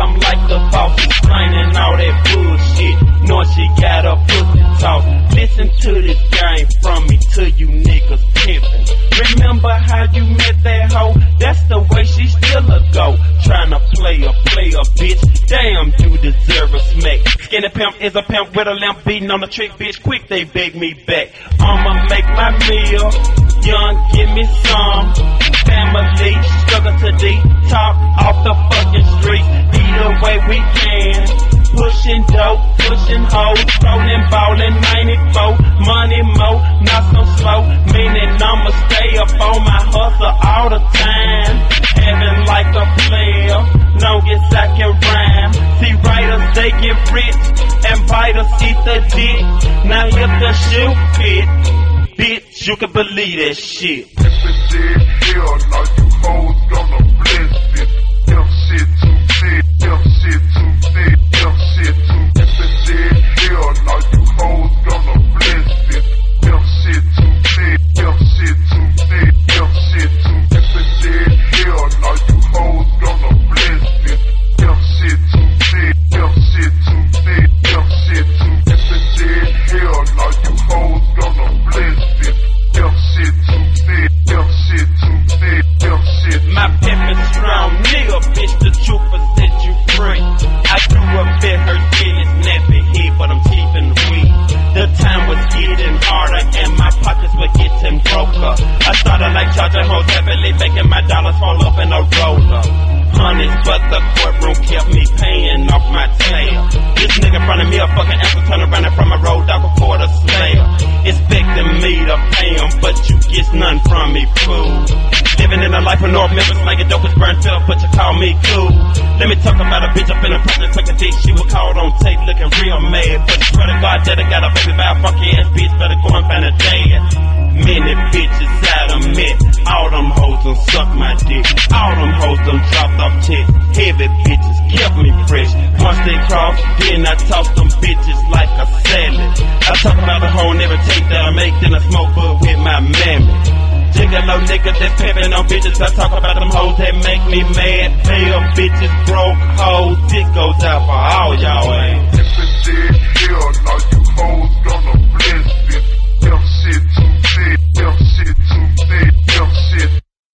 come like the boss, explaining all that bullshit. Knowing she got a pussy talk. Listen to this game from me to you niggas pimpin'. Remember how you met that hoe? That's the way she still a go. Tryna play a bitch. Damn, you deserve a smack. Skinny pimp is a pimp with a limp, beating on the trick, bitch. Quick, they beg me back. I'ma make my meal. Young, give me some. Family, struggle to talk off the fucking street. Either way we can. Pushing dope, pushing hoes, rolling, ballin', 94, money mo, not so slow, meaning I'ma stay up on my hustle all the time, having like a player, long as I can rhyme. See writers, they get rich, and biters eat the dick. Now if the shoe fit, bitch, you can believe that shit. If it's dead, hell no, you hoes gonna bless it. Them shit too thick, them shit too thick, them shit too. If it's dead, hell no, you hoes gonna bless it. Them shit too thick, them shit too thick, them shit too. If it's dead, hell no, you hoes gonna bless it. Them shit too thick, them shit too thick, them shit too. If it's dead, hell no, you hoes gonna bless it. Them shit too thick, them shit too thick, them shit. My pimp is strong, nigga, bitch, the trooper set you free. I grew up in her jealous, nappy head, but I'm cheap in the weed. The time was getting harder and my pockets were getting broker. I started like charging hoes heavily, making my dollars fall up in a roller. Hundreds, but the courtroom kept me paying off my tail. This nigga in front of me a fucking answer, turn around and from a road dog before the slayer. Expecting me to pay him, but you get none from me, fool. Living in a life of North Memphis, like a dope is burned fell, but you call me cool. Let me talk about a bitch up in a project, like a dick. She was called on tape, looking real mad. But I swear to God that I got a baby by a funky ass bitch, better go and find a dad. Many bitches I done met, all them hoes done suck my dick. All them hoes done dropped off tits. Heavy bitches kept me fresh. Once they cross, then I toss them bitches like a salad. I talk about the hoe and every tape that I make, then I smoke bud with my mammy. Gigolo niggas that's pimpin' on bitches. I talk about them hoes that make me mad. Pale bitches, broke hoes. Dick goes out for all y'all ain't. If it's dead, hell no, you hoes gonna bless it. Them shit too thick, them shit too thick, them shit.